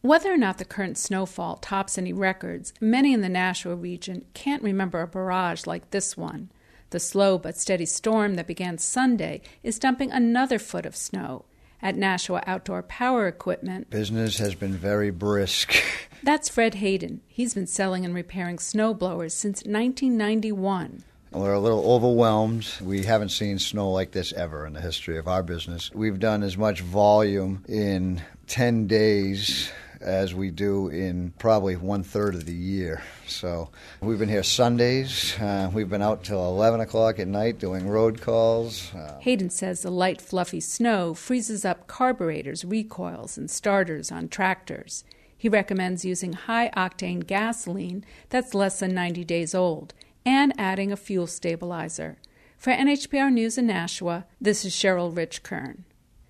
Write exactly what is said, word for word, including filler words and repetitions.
Whether or not the current snowfall tops any records, many in the Nashua region can't remember a barrage like this one. The slow but steady storm that began Sunday is dumping another foot of snow. At Nashua Outdoor Power Equipment, business has been very brisk. That's Fred Hayden. He's been selling and repairing snow blowers since nineteen ninety-one. We're a little overwhelmed. We haven't seen snow like this ever in the history of our business. We've done as much volume in ten days as we do in probably one-third of the year. So we've been here Sundays. Uh, we've been out till eleven o'clock at night doing road calls. Uh, Hayden says the light, fluffy snow freezes up carburetors, recoils, and starters on tractors. He recommends using high-octane gasoline that's less than ninety days old and adding a fuel stabilizer. For N H P R News in Nashua, this is Cheryl Rich Kern.